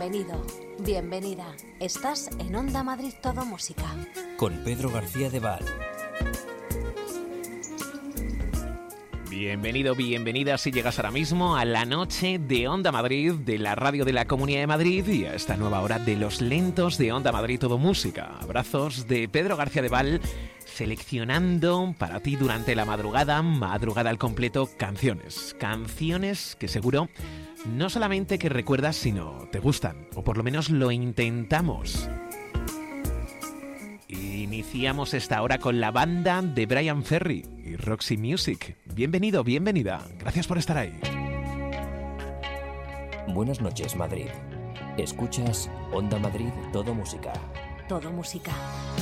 Bienvenido, bienvenida. Estás en Onda Madrid Todo Música. Con Pedro García de Val. Bienvenido, bienvenida si llegas ahora mismo a la noche de Onda Madrid, de la radio de la Comunidad de Madrid y a esta nueva hora de los lentos de Onda Madrid Todo Música. Abrazos de Pedro García de Val, seleccionando para ti durante la madrugada al completo, canciones que seguro no solamente que recuerdas, sino te gustan, o por lo menos lo intentamos. Iniciamos esta hora con la banda de Bryan Ferry y Roxy Music. Bienvenido, bienvenida. Gracias por estar ahí. Buenas noches, Madrid. Escuchas Onda Madrid Todo Música. Todo Música.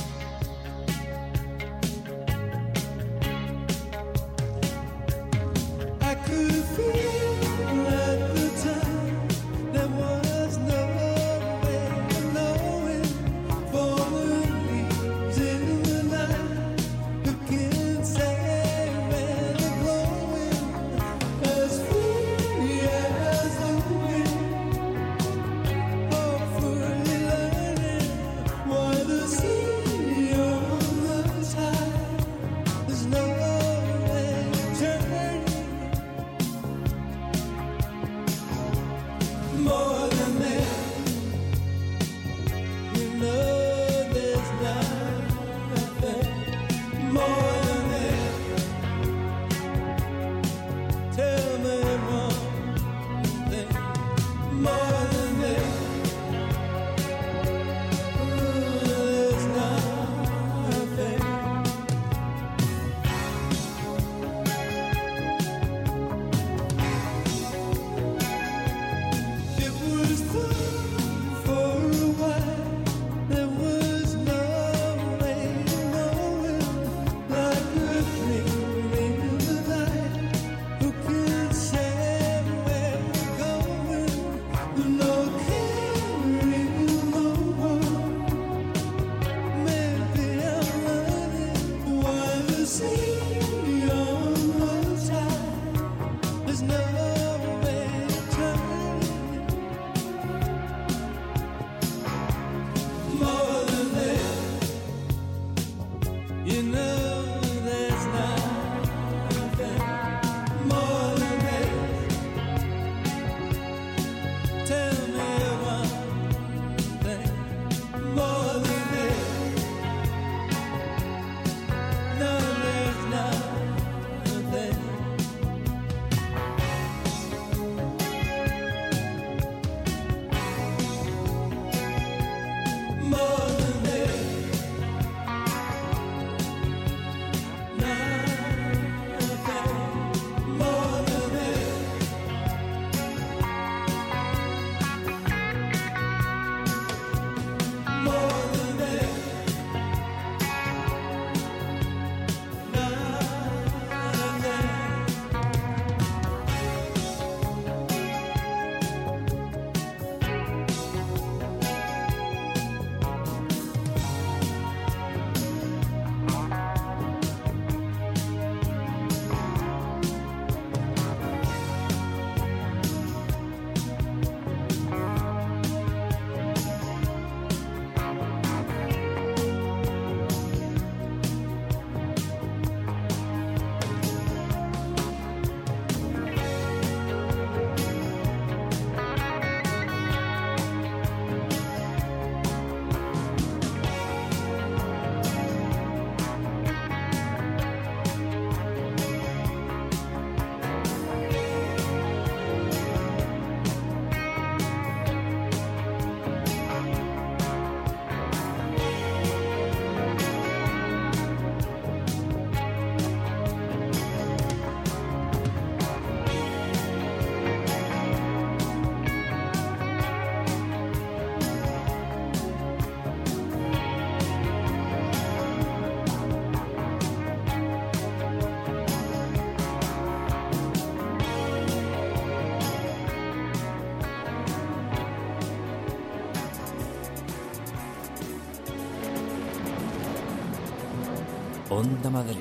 Onda Madrid.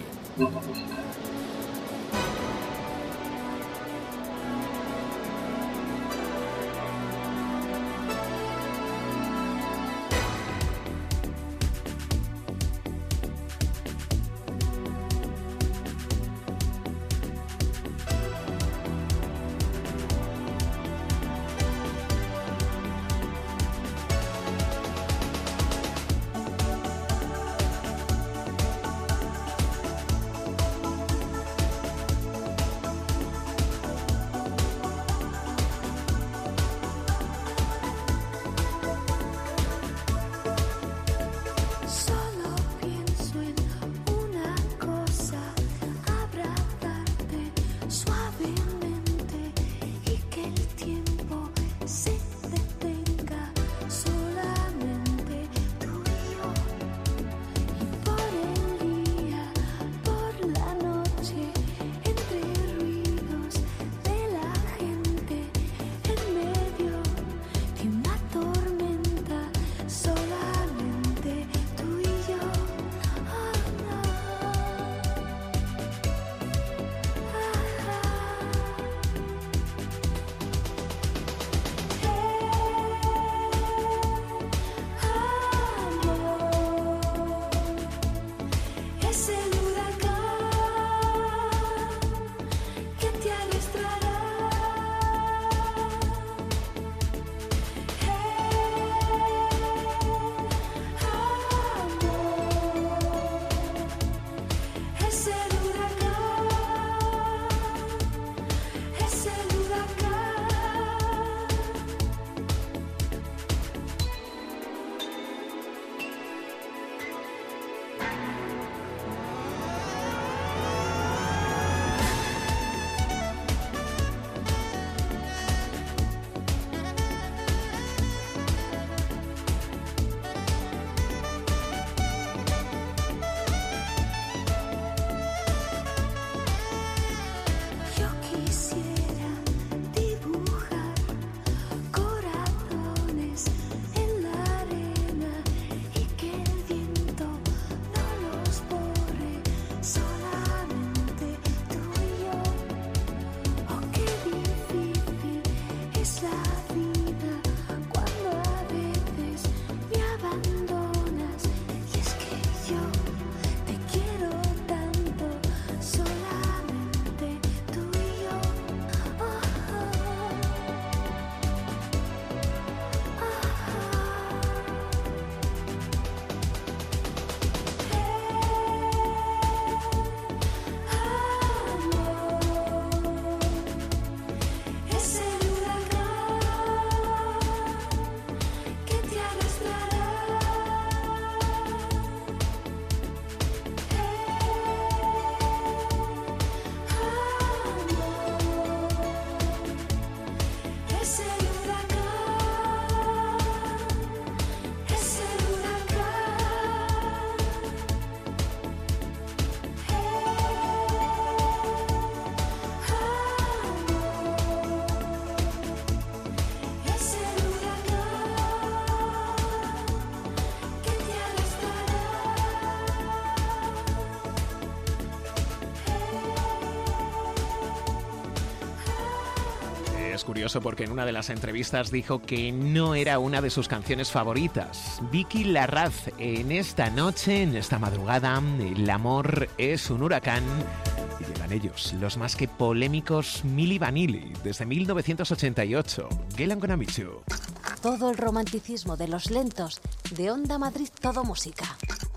es curioso porque en una de las entrevistas dijo que no era una de sus canciones favoritas. Vicky Larraz, en esta noche, en esta madrugada, el amor es un huracán. Y llegan ellos, los más que polémicos Milli Vanilli, desde 1988. Girl, I'm Gonna Miss You. Todo el romanticismo de los lentos de Onda Madrid, todo música.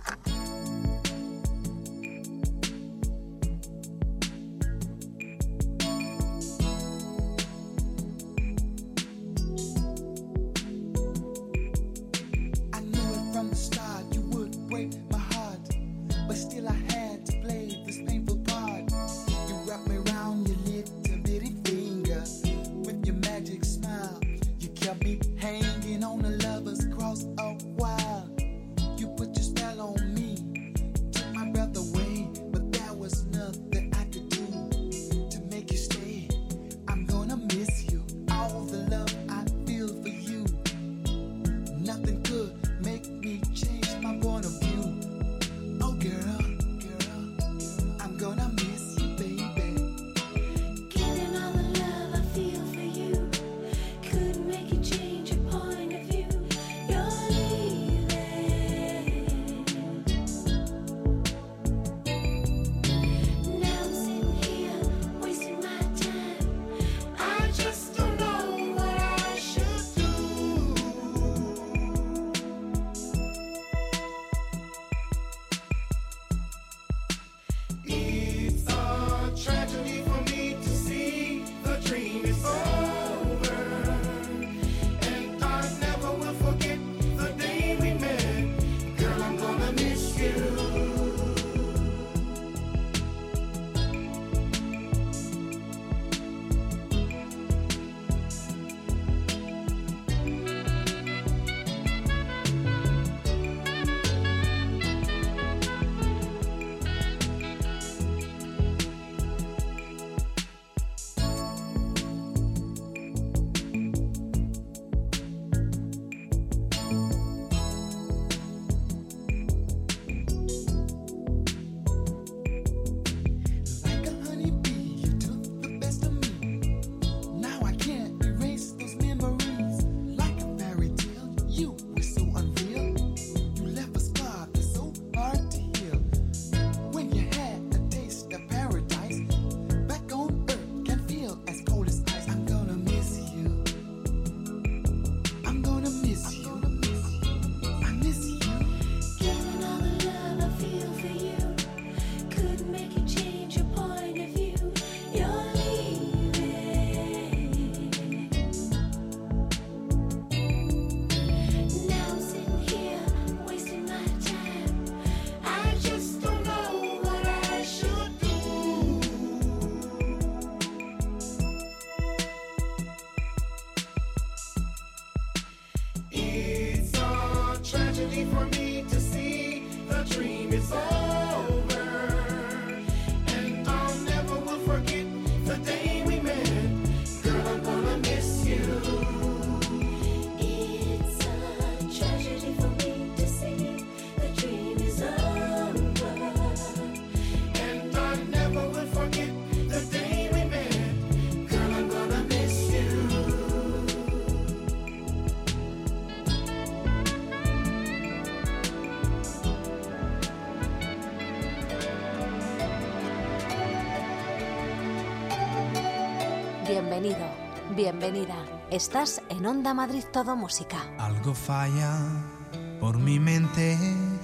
Bienvenido, bienvenida. Estás en Onda Madrid, todo música. Algo falla por mi mente,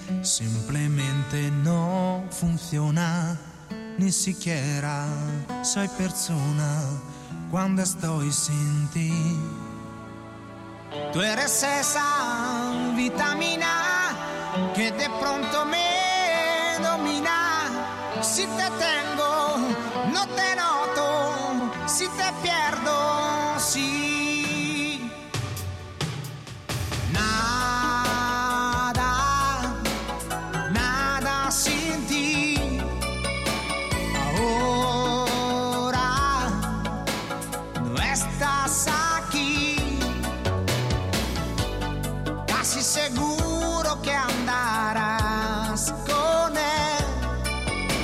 simplemente no funciona. Ni siquiera soy persona cuando estoy sin ti. Tú eres esa vitamina que de pronto me domina. Si te tengo, no te noto. Si te pierdo, sí. Nada sin ti. Ahora no estás aquí. Casi seguro que andarás con él.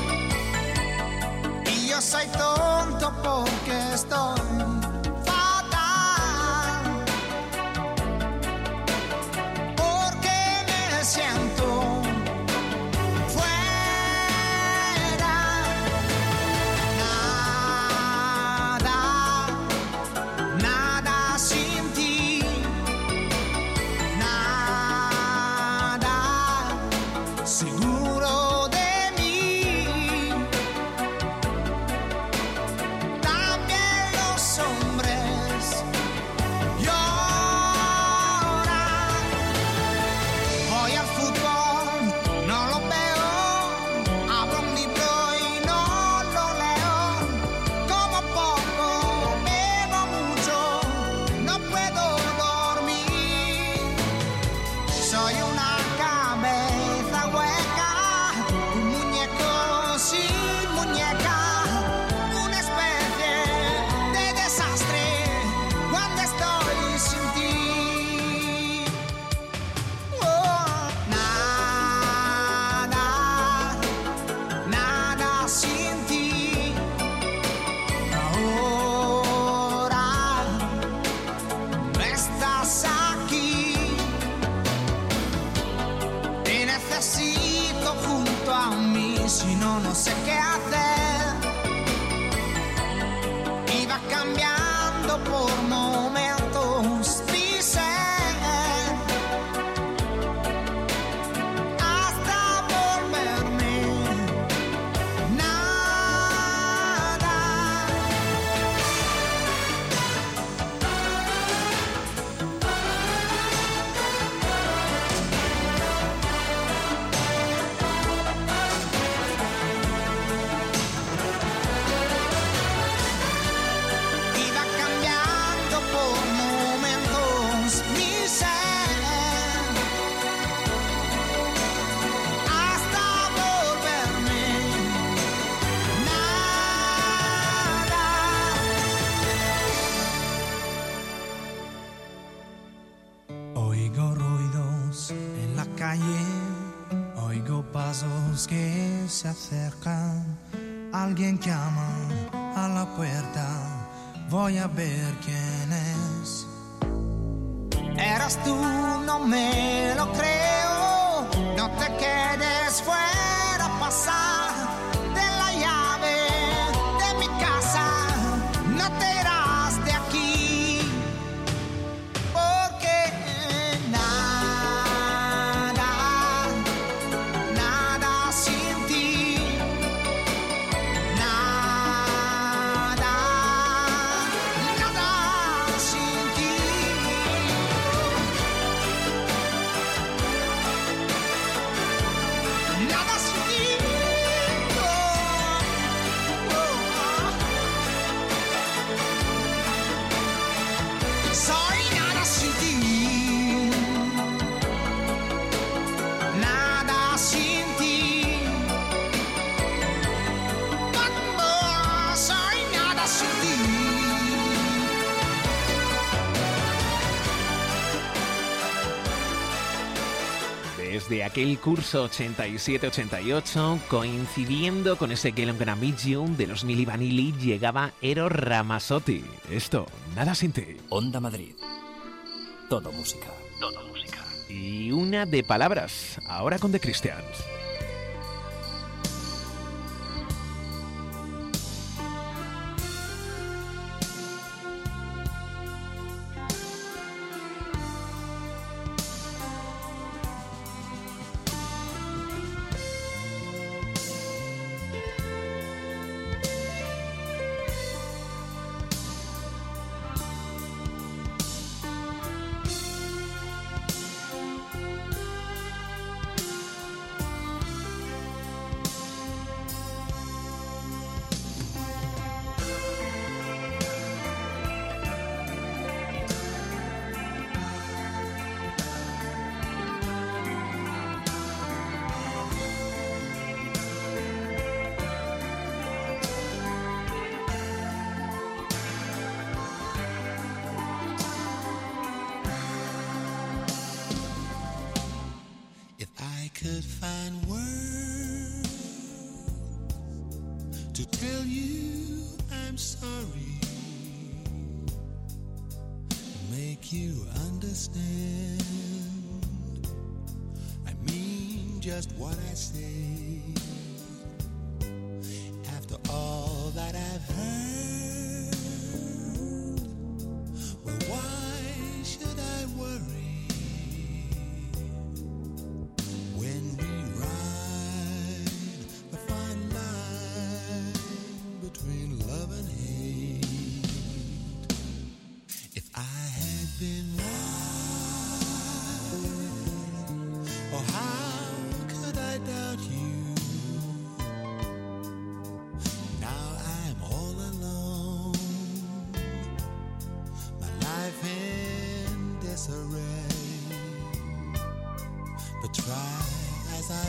Y yo soy tonto porque estoy fatal. si no, no sé qué hacer. Iba cambiando por momentos mi ser, hasta volverme nada. Iba cambiando por momentos mi ser, hasta volverme nada. Oigo ruidos en la calle, oigo pasos que se acercan. Alguien llama a la puerta, voy a ver quién es. Eras tú, no me lo creo. No te quedes fuera, pasar de la llave de mi casa. No te irás de aquí, porque nada, nada sin ti. Nada, nada sin ti. Nada sin ti. Soy nada sin ti. Nada sin ti. Soy nada sin ti. Desde aquel curso 87-88, coincidiendo con ese Girl I'm Gonna Meet You de los Milli Vanilli, llegaba Eros Ramazzotti. Esto, Nada sin ti. Onda Madrid. Todo música. Todo música. Y una de palabras, ahora con The Christians. If I could find words to tell you I'm sorry, make you understand, I mean just what I say. After all that I've heard, well, why should I worry? When we ride the fine line between love and hate, if I had been right, oh, how could I doubt you? Now I'm all alone, my life in disarray. But try as I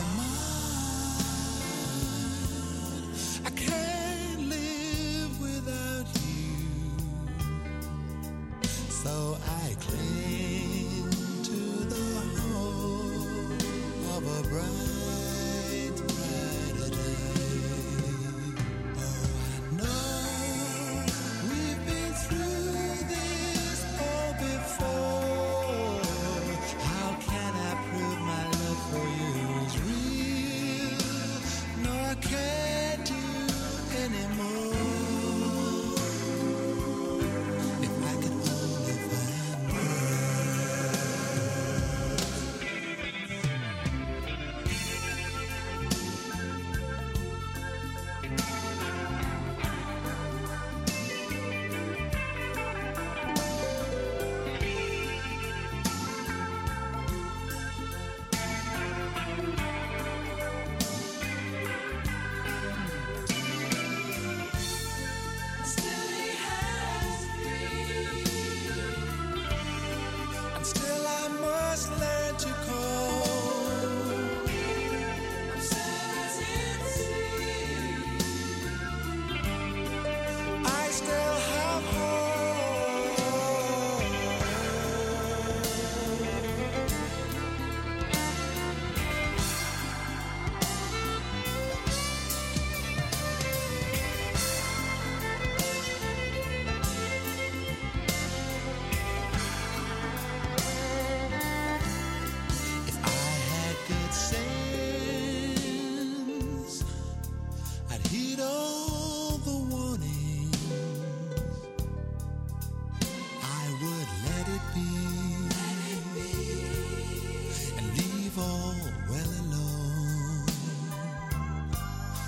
might, I can't live without you. So I cling to the hope of a bright, brighter day. Oh, I know we've been through this all before. How can I prove my love for you is real? No, I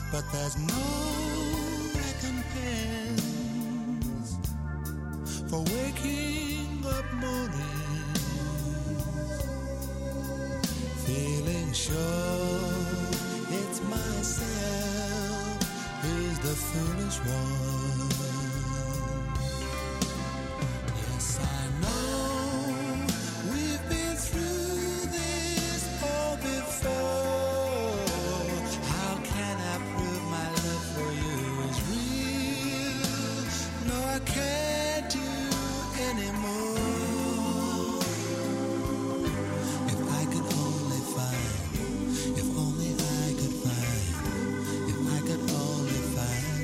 but there's no recompense for waking up mornings feeling sure it's myself who's the foolish one. Yes, I know we've been through this all before. How can I prove my love for you is real? No, I can't do anymore. If I could only find, if only I could find, if I could only find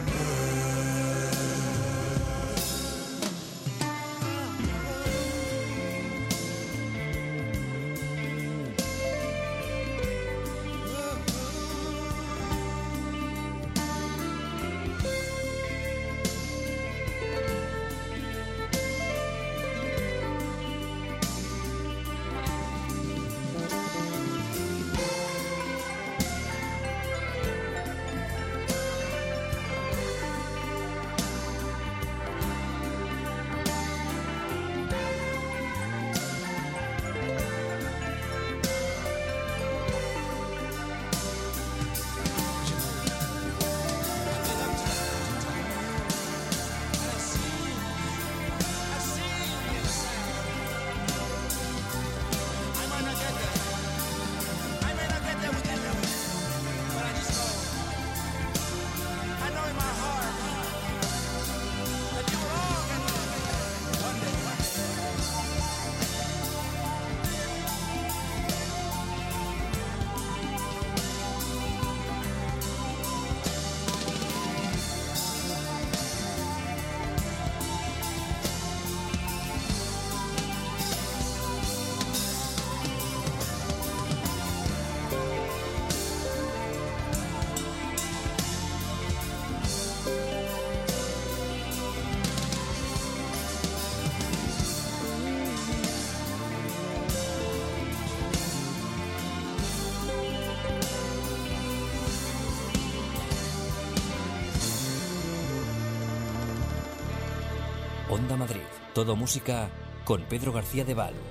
Onda Madrid, todo música con Pedro García de Val.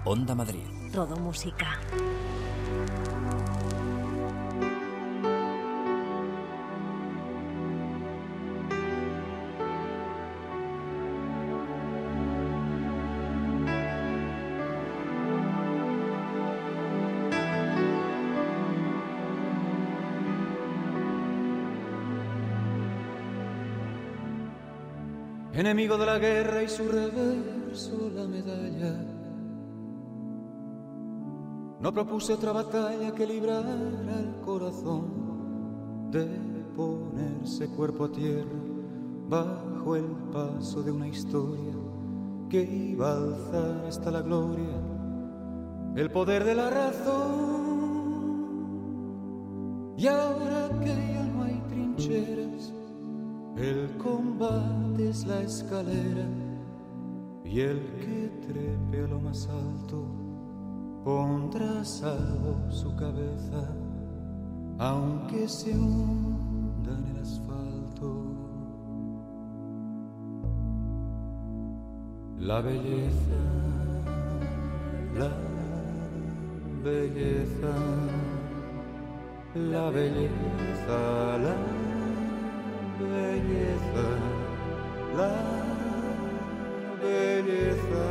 Onda Madrid. Todo música. Enemigo de la guerra y su reverso la medalla. No propuse otra batalla que librar al corazón de ponerse cuerpo a tierra bajo el paso de una historia que iba a alzar hasta la gloria el poder de la razón. Y ahora que ya no hay trincheras, el combate es la escalera y el que trepe a lo más alto pondrá a salvo su cabeza, aunque se hunda en el asfalto. La belleza, la belleza, la belleza, la belleza, la belleza.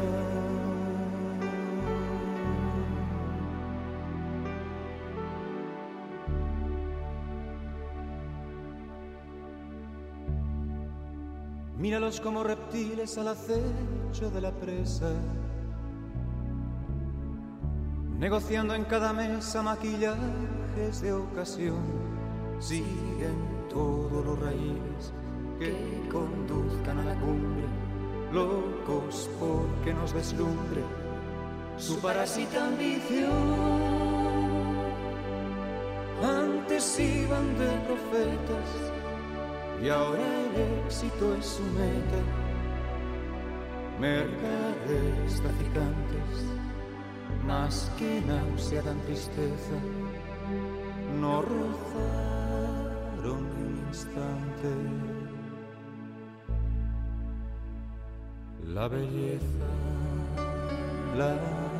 Míralos como reptiles al acecho de la presa, negociando en cada mesa maquillajes de ocasión. Siguen todos los raíles que conduzcan a la cumbre, locos porque nos deslumbre su parásita ambición. Antes iban de profetas y ahora el éxito es su meta. Mercaderes traficantes, más que náusea dan tristeza, no rozaron ni un instante. La belleza, la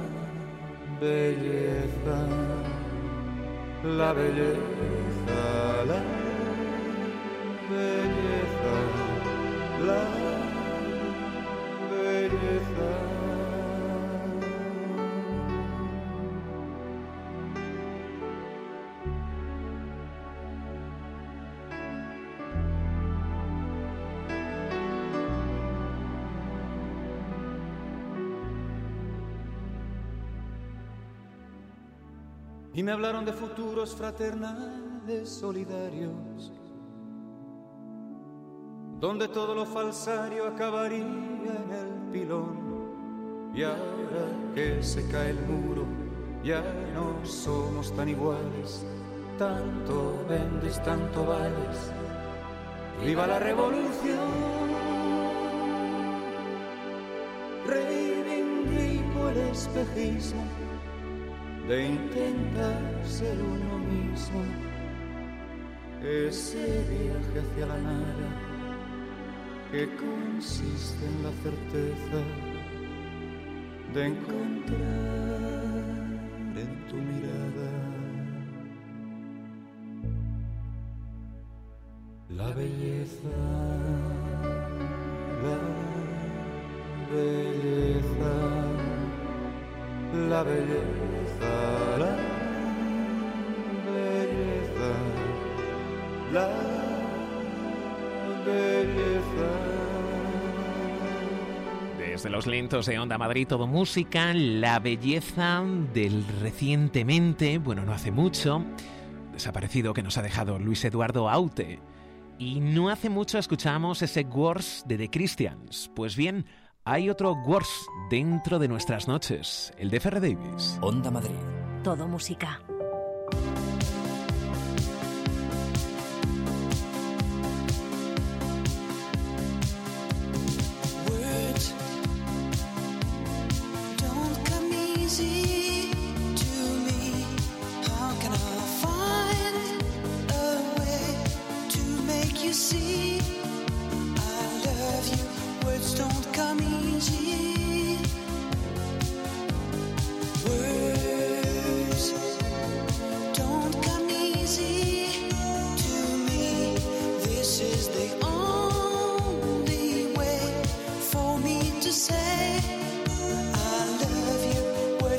belleza, la belleza, la belleza, la belleza. Y me hablaron de futuros fraternales solidarios, donde todo lo falsario acabaría en el pilón. Y ahora que se cae el muro, ya no somos tan iguales. Tanto vendes, tanto vales. ¡Viva la revolución! Reivindico el espejismo de intentar ser uno mismo, ese viaje hacia la nada que consiste en la certeza de encontrar en tu mirada la belleza, la belleza, la belleza, la belleza, la belleza. Desde los lentos de Onda Madrid, todo música, la belleza del recientemente, bueno, no hace mucho, desaparecido que nos ha dejado Luis Eduardo Aute. Y no hace mucho escuchamos ese Worse de The Christians. Pues bien, hay otro Worse dentro de nuestras noches, el de Ferre Davis. Onda Madrid. Todo música.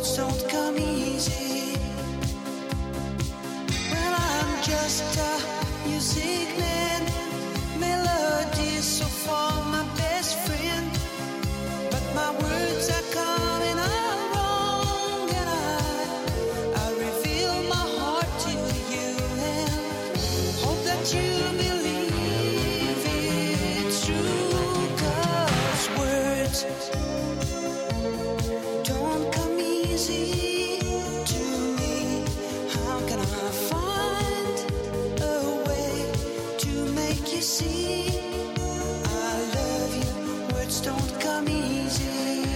words don't come easy. Well, I'm just a music man, melodies so far my best friend, but my words are coming out wrong, and I reveal my heart to you and hope that you believe it's true, 'cause words don't come easy to me. How can I find a way to make you see I love you? Words don't come easy.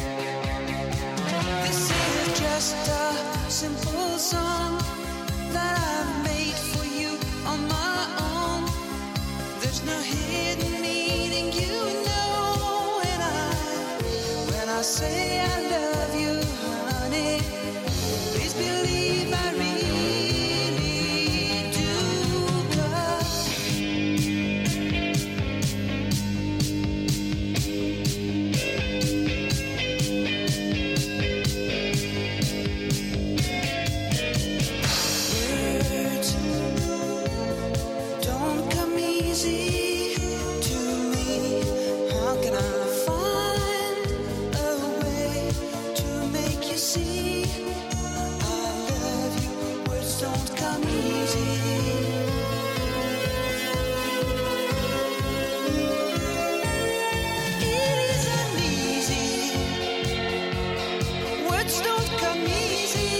This is just a simple song that I've made for you on my own. There's no hidden meaning, you know, and when I say I love you, honey, please believe I really do, 'cause words don't come easy to me. How can I find a way to make you see I love you? Words don't come easy. It isn't easy. Words don't come easy.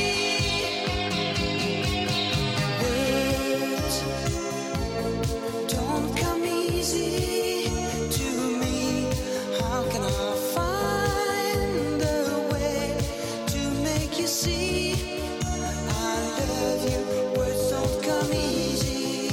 Words don't come easy to me. How can I find a way to make you see I love you? Words don't come easy.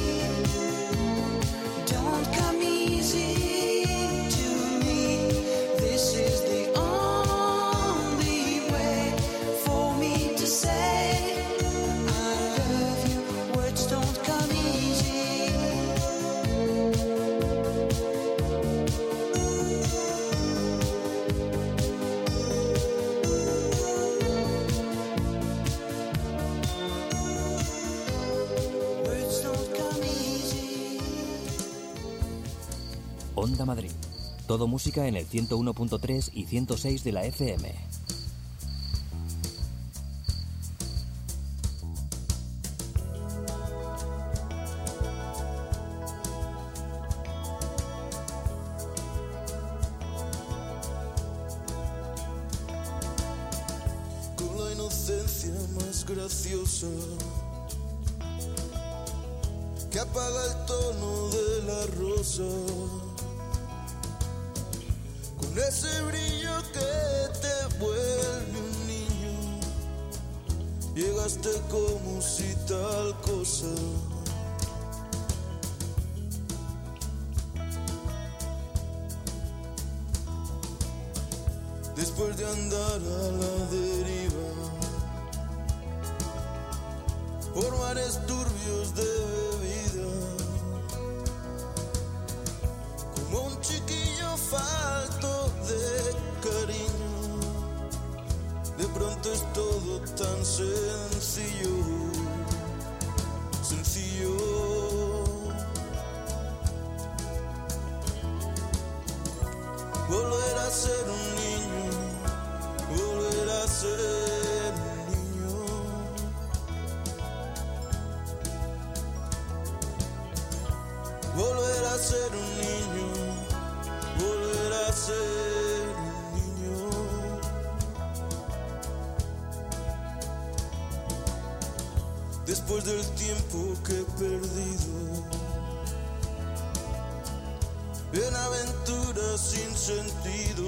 Don't come easy to me. This is the only way for me to say I love you. Words don't come easy. Words don't come easy. Onda Madrid. Todo música en el 101.3 y 106 de la FM. Con la inocencia más graciosa que apaga el tono de la rosa, con ese brillo que te vuelve un niño, llegaste como si tal cosa. Después de andar a la deriva por mares turbios de bebida, como un chiquillo falto de cariño, de pronto es todo tan sencillo, sencillo. Volver a ser un niño, volver a ser un niño. Volver a ser un niño, volver a ser un niño. Después del tiempo que he perdido en aventuras sin sentido,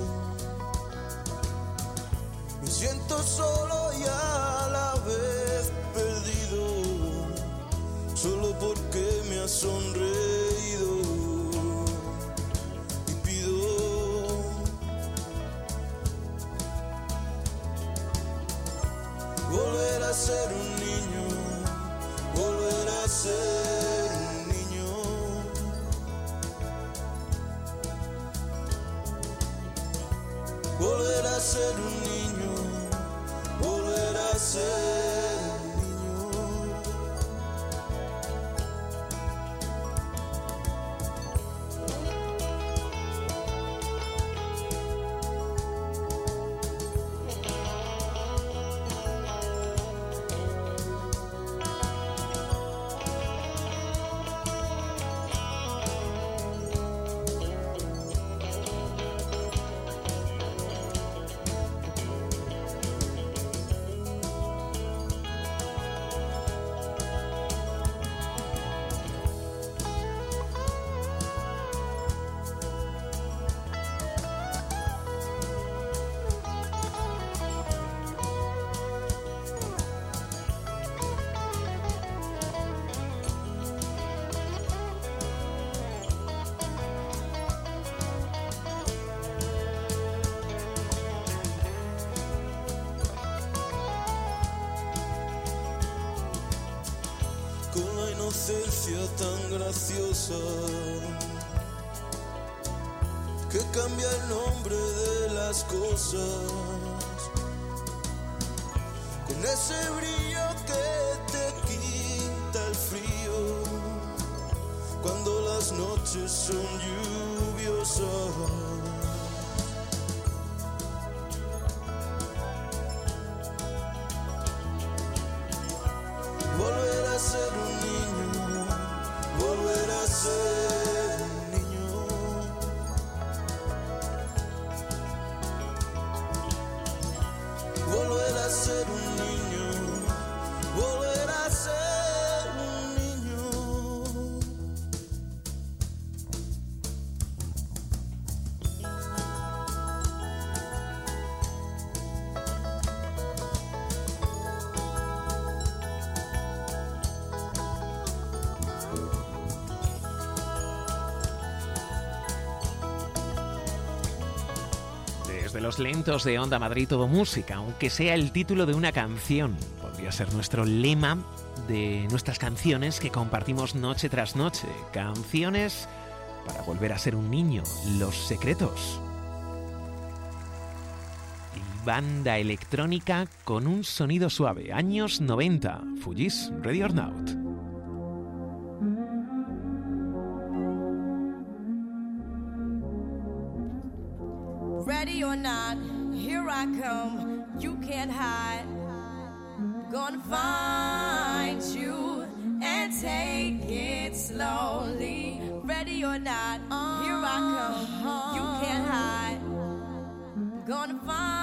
me siento solo y a la vez perdido, solo porque me has sonreído. Y pido volver a ser un niño, volver a ser un niño. Volver a ser un niño, inocencia tan graciosa que cambia el nombre de las cosas, con ese brillo que te quita el frío cuando las noches son lluviosas. Volver a ser un niño, volver a ser un niño. Volver a ser un niño, volver a ser un niño. Desde los lentos de Onda Madrid todo música, aunque sea el título de una canción, podría ser nuestro lema de nuestras canciones que compartimos noche tras noche. Canciones para volver a ser un niño, Los Secretos. Y banda electrónica con un sonido suave, años 90, Fugees, Ready or Not. Ready or not, here I come, you can't hide. Gonna find you and take it slowly. Ready or not, here I come, you can't hide. Gonna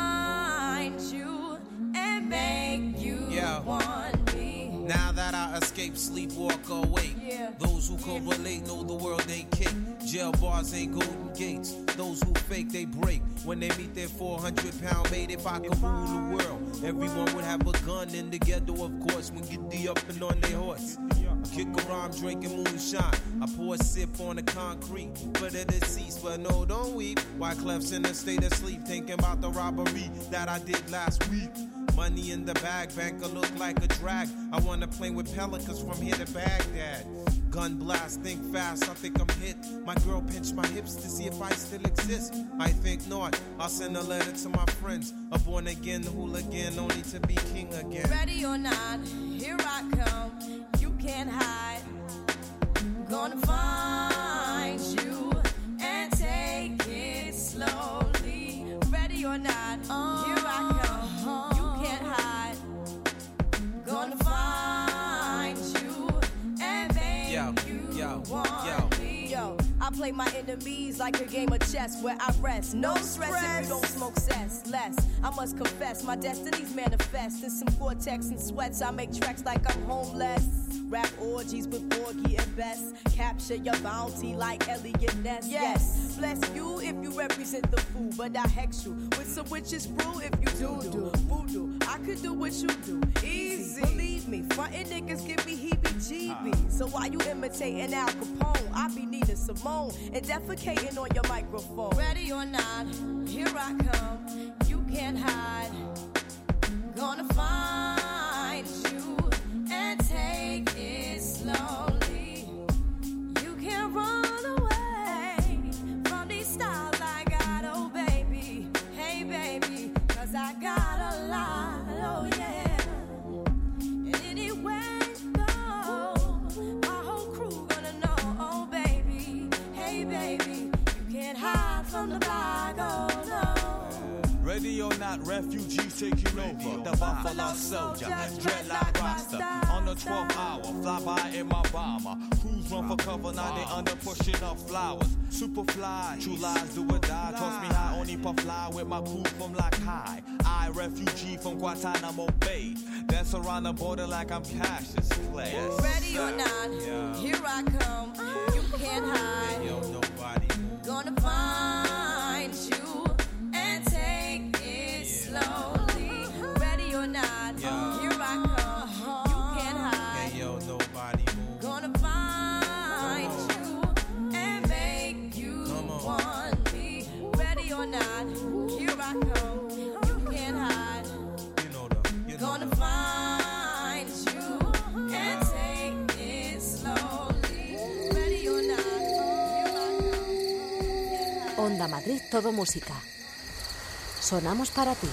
find you and make you want me. Now that I escape, sleep, walk, awake. Those who correlate know the world ain't cake. Jail bars ain't golden gates. Those who fake, they break. When they meet their 400-pound mate, if I could rule the world, everyone would have a gun in the ghetto, of course, when get the up and on their horse. I kick around drinking moonshine. I pour a sip on the concrete for the deceased, but no, don't weep. Wyclef's in a state of sleep, thinking about the robbery that I did last week. Money in the bag, banker look like a drag. I wanna play with pelicans from here to Baghdad. Gun blast, think fast, I think I'm hit. My girl pinched my hips to see if I still exist. I think not, I'll send a letter to my friends. A born again hooligan, only to be king again. Ready or not, here I come, you can't hide. Gonna find you and take it slowly. Ready or not, here I come, you can't hide. Gonna find you and make you want me. Yo, I play my enemies like a game of chess where I rest. No stress if you don't smoke cess. Less, I must confess, my destinies manifest. In some Gore-Tex and sweats, I make tracks like I'm homeless. Rap orgies with Borgie and Best. Capture your bounty like Elliot Ness. Yes, bless you if you represent the fool, but I hex you with some witches brew if you do voodoo. I could do what you do, easy. Believe me, frontin' niggas give me heebie-jeebies. So why you imitating Al Capone? I be Nina Simone and defecating on your microphone. Ready or not, here I come, you can't hide. Gonna find you and take it slowly. You can't run away from these styles I got, oh baby. Hey baby, 'cause I got a lot, oh yeah. And anywhere you go, my whole crew gonna know, oh baby. Hey baby, you can't hide from the block, oh no. Ready or not, refugees taking over. The Buffalo Soldier, dreadlock roster. On the 12th hour, fly by in my bomber. Crews run for cover, now they under pushing up flowers. Superfly, true lies do or die. Toss me high, only puff fly with my crew from like high. I, refugee from Guantanamo Bay. Dance around the border like I'm Cassius Clay. Ready or not, here I come. You can't hide. Yo, nobody. Gonna find you and take it slowly. Ready or not, here I come. You can't hide. Hey, yo, nobody move. Gonna find you and make you want me. Ready or not, here I come. You can't hide. Gonna find you and take it slow. Madrid Todo Música. Sonamos para ti.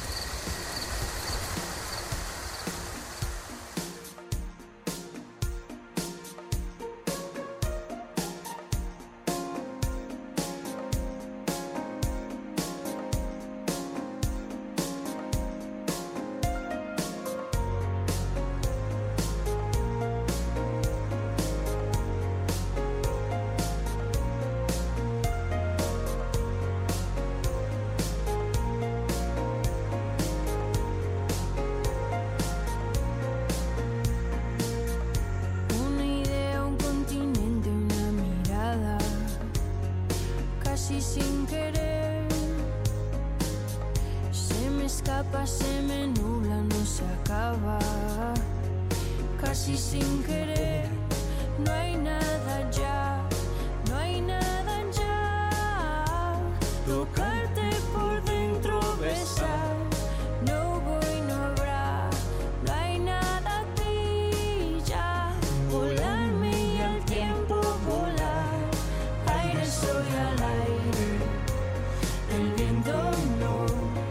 Se me nubla, no se acaba, casi sin querer. No hay nada ya, no hay nada ya. Tocarte por dentro, besar. No voy, no habrá, no hay nada aquí ya. Volarme y al tiempo volar. Aire soy al aire, el viento no.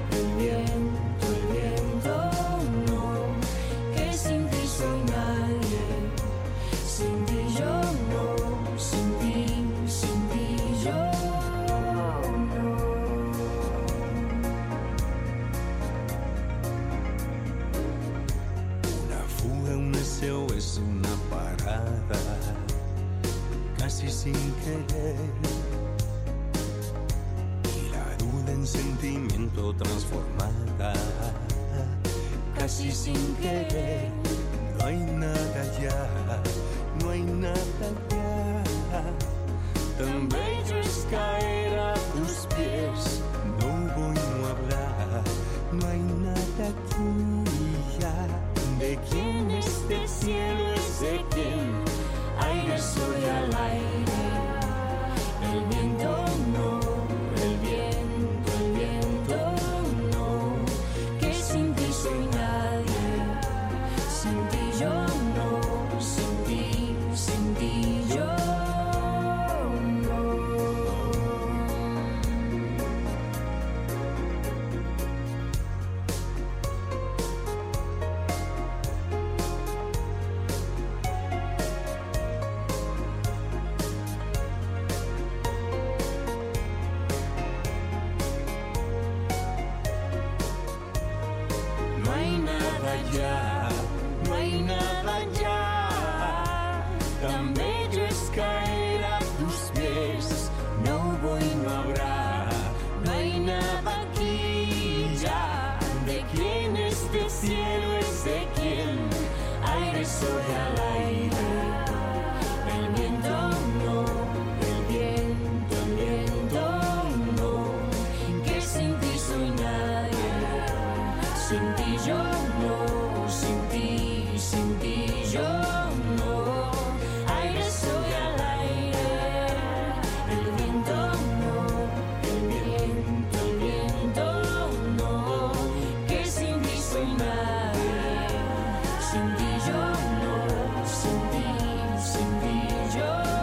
Es una parada, casi sin querer, y la duda en sentimiento transformada, casi sin querer. No hay nada ya, no hay nada ya. Tan bello es caer a tus pies. No voy, no hablar, no hay nada aquí ya. ¿De quién este cielo es de quién? Aire soy al aire, el viento no, el viento no, que sin ti soy nadie, sin ti yo no, sin ti yo no. Ya, no hay nada ya. Tan bello es caer a tus pies. No voy, no habrá, no hay nada aquí ya. ¿De quién este cielo es de quién? Aire soy al aire, el viento no, el viento no, que sin ti soy nadie, sin ti yo no, sin ti yo no. Aire soy al aire, el viento no, el viento no, que sin ti soy nadie, sin ti yo no, sin ti yo no.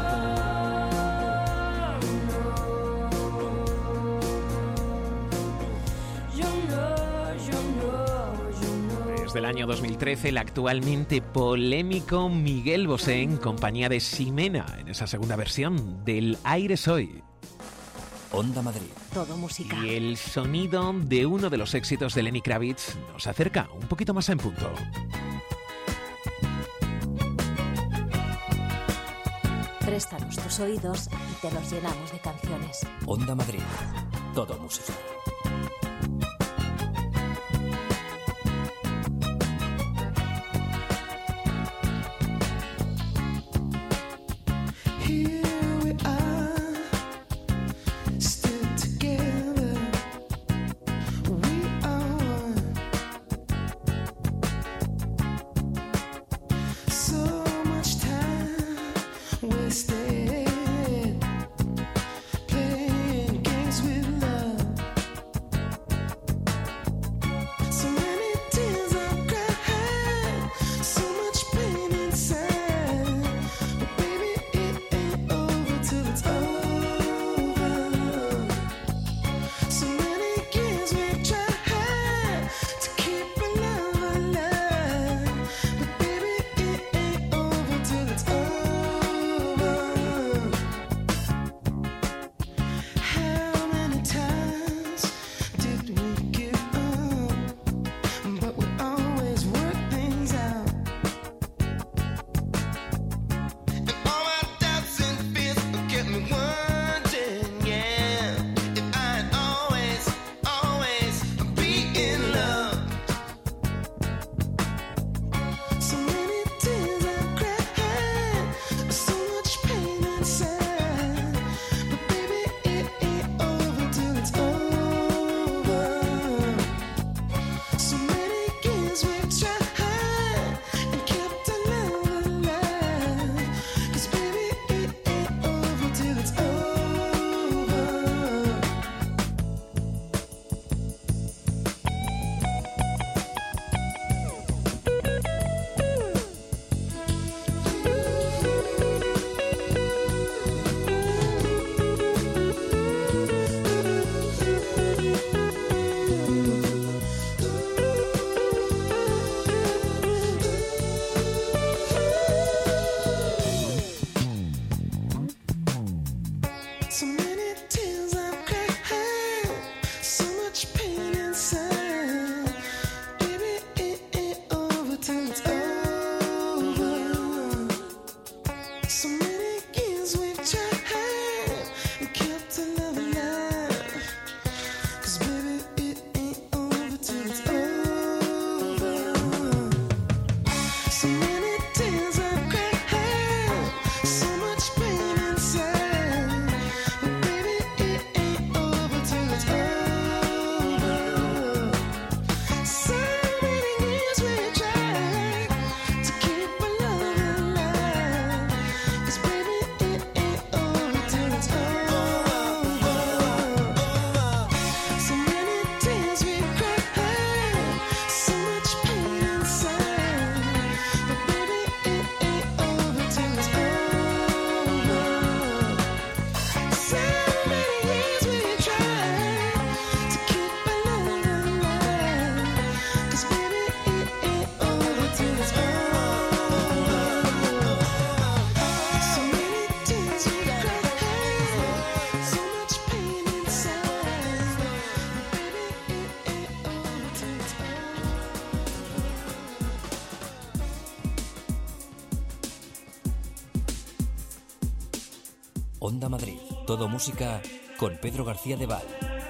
Del año 2013, el actualmente polémico Miguel Bosé en compañía de Ximena en esa segunda versión del Aire Soy. Onda Madrid. Todo música. Y el sonido de uno de los éxitos de Lenny Kravitz nos acerca un poquito más en punto. Préstanos tus oídos y te los llenamos de canciones. Onda Madrid. Todo música. Playing games with love. Onda Madrid, todo música con Pedro García de Val.